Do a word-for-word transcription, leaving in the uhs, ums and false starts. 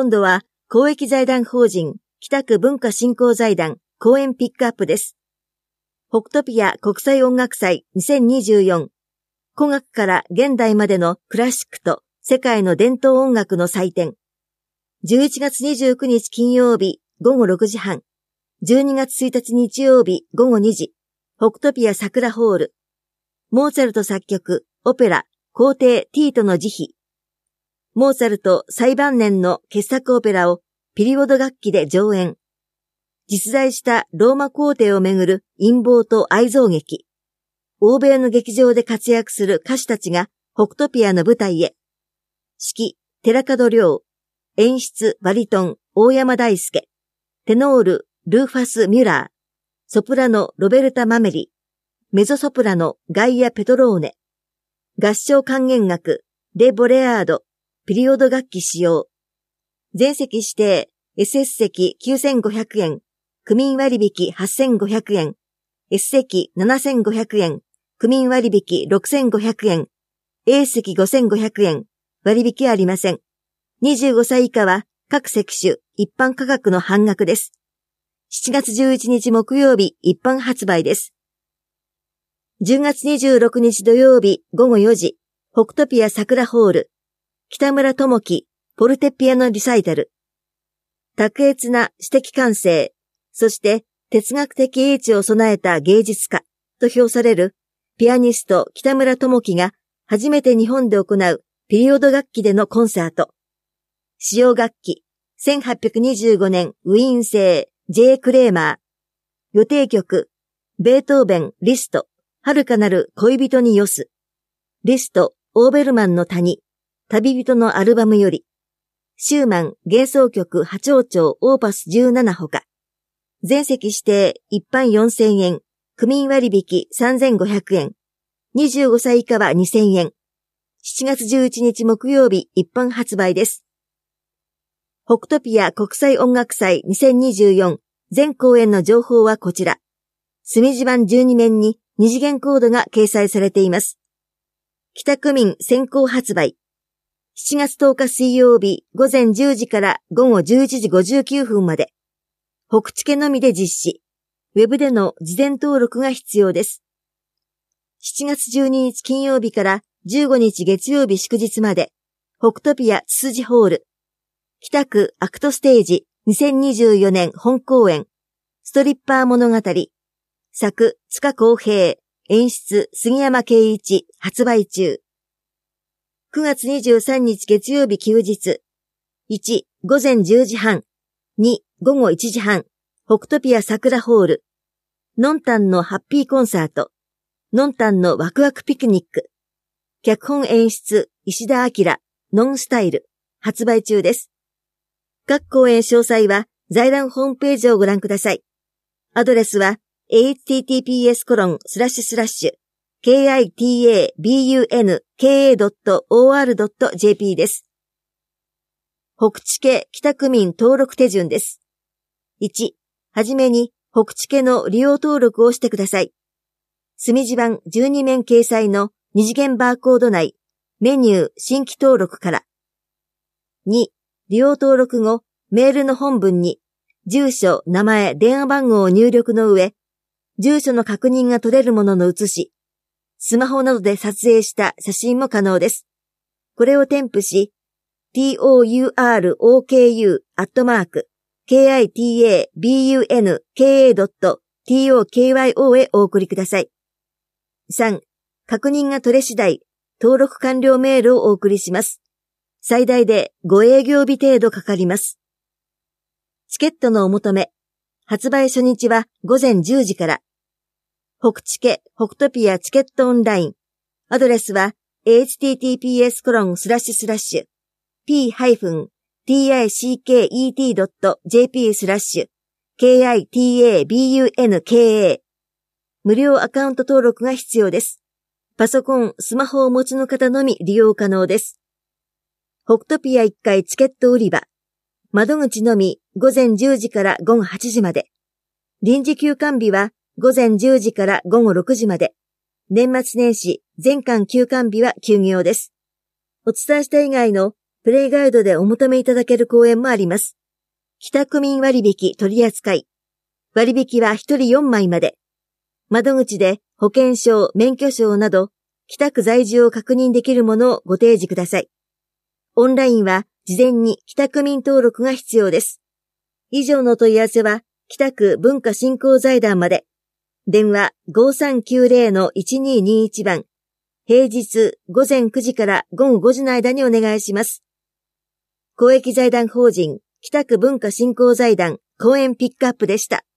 今度は公益財団法人北区文化振興財団公演ピックアップです。北トピア国際音楽祭にせんにじゅうよん。古楽から現代までのクラシックと世界の伝統音楽の祭典。じゅういちがつにじゅうくにち金曜日ごごろくじはん。じゅうにがつついたち日曜日ごごにじ。北トピア桜ホール。モーツァルト作曲、オペラ、皇帝ティートの慈悲。モーツァルト最晩年の傑作オペラをピリオド楽器で上演。実在したローマ皇帝をめぐる陰謀と愛憎劇。欧米の劇場で活躍する歌手たちが北トピアの舞台へ。指揮、寺門亮。演出、バリトン、大山大輔。テノール、ルーファス・ミュラー。ソプラノ、ロベルタ・マメリ。メゾソプラノ、ガイア・ペトローネ。合唱管弦楽、レ・ボレアード。ピリオド楽器使用。全席指定、エスエス 席きゅうせんごひゃくえん。区民割引はっせんごひゃくえん。S 席ななせんごひゃくえん。区民割引ろくせんごひゃくえん。A 席ごせんごひゃくえん。割引ありません。にじゅうごさい以下は各席種一般価格の半額です。しちがつじゅういちにち木曜日一般発売です。じゅうがつにじゅうろくにち土曜日ごごよじ、北トピア桜ホール。北村智樹、ポルテピアノリサイタル。卓越な詩的感性、そして哲学的英知を備えた芸術家と評されるピアニスト北村智樹が初めて日本で行うピリオド楽器でのコンサート。使用楽器、せんはっぴゃくにじゅうごねんウィーン製 J. クレーマー。予定曲、ベートーベン、リスト、遥かなる恋人によす。リスト、オーベルマンの谷。旅人のアルバムより、シューマン幻想曲波長長オーパスじゅうななほか、全席指定一般よんせんえん、区民割引さんぜんごひゃくえん、にじゅうごさい以下はにせんえん、しちがつじゅういちにち木曜日一般発売です。北トピア国際音楽祭にせんにじゅうよん全公演の情報はこちら。隅地版じゅうにめんに二次元コードが掲載されています。北区民先行発売。しちがつとおか水曜日午前じゅうじから午後じゅういちじごじゅうきゅうふんまで。北地家のみで実施。ウェブでの事前登録が必要です。しちがつじゅうににち金曜日からじゅうごにち月曜日祝日まで。北トピアツツジホール。北区アクトステージにせんにじゅうよねん本公演。ストリッパー物語。作、塚公平。演出、杉山圭一。発売中。くがつにじゅうさんにち月曜日休日。いち、午前じゅうじはん。に、午後いちじはん。北トピア桜ホール。ノンタンのハッピーコンサート。ノンタンのワクワクピクニック。脚本演出、石田明。ノンスタイル。発売中です。各公演詳細は財団ホームページをご覧ください。アドレスは エイチティーティーピーエスコロンスラッシュスラッシュケーアイティーエービーユーエヌケーエードットオーアールドットジェーピー です。北地家北区民登録手順です。いち、はじめに北地家の利用登録をしてください。隅地版じゅうにめん掲載の二次元バーコード内、メニュー新規登録から。に、利用登録後、メールの本文に、住所、名前、電話番号を入力の上、住所の確認が取れるものの写し、スマホなどで撮影した写真も可能です。これを添付し、トルク アットマーク ケーアイティーエービーユーエヌケーエードットトク へお送りください。さん、確認が取れ次第、登録完了メールをお送りします。最大でご営業日程度かかります。チケットのお求め。発売初日は午前じゅうじから。北地家北トピアチケットオンライン。アドレスは エイチティーティーピーエスコロンスラッシュスラッシュピーハイフンティーアイシーケーイーティードットジェーピースラッシュケーアイティーエービーユーエヌケーエー。無料アカウント登録が必要です。パソコン、スマホをお持ちの方のみ利用可能です。北トピアいっかいチケット売り場。窓口のみ午前じゅうじから午後はちじまで。臨時休館日は午前じゅうじから午後ろくじまで。年末年始、全館休館日は休業です。お伝えした以外のプレイガイドでお求めいただける講演もあります。北区民割引取扱い。割引はひとりよんまいまで。窓口で保険証、免許証など、北区在住を確認できるものをご提示ください。オンラインは事前に北区民登録が必要です。以上の問い合わせは北区文化振興財団まで。電話 ごさんきゅうゼロのいちにーにーいち 番。平日ごぜんくじからごごごじの間にお願いします。公益財団法人北区文化振興財団講演ピックアップでした。